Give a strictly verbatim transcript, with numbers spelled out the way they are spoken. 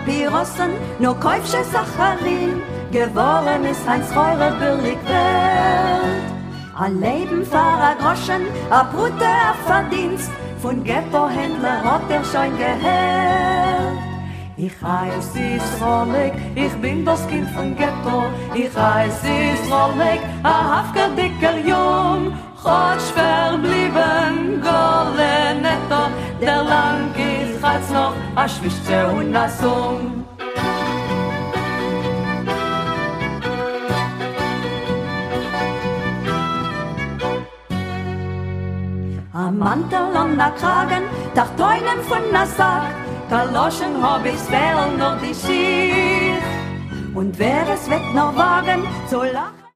Papierossen, nur Käufsche Sacharin, geworden ist ein Schreure billig Welt. A Leben fahrer Groschen, a Brute a Verdienst, von Ghetto-Händler hat er schon gehört. Ich heiß Israelik, ich bin das Kind von Ghetto. Ich heiß Israelik, a hafker dicker Jung. Chotsch verblieben, gole netto. Der lang ist hat's noch, a Schwischte und a Sung. A Mantel und a Kragen, Tachtoinen von a Sack. Kaloschen hab ich's fehl noch die Schicht. Und wer es wird noch wagen, so lacht